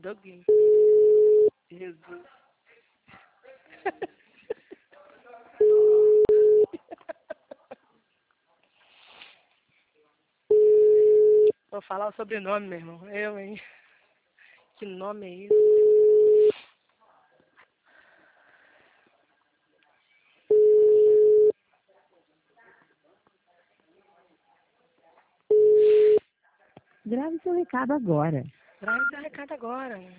Doug. Jesus. Vou falar o sobrenome, meu irmão. Eu, hein? Que nome é isso? Grave seu recado agora. Grave seu recado agora.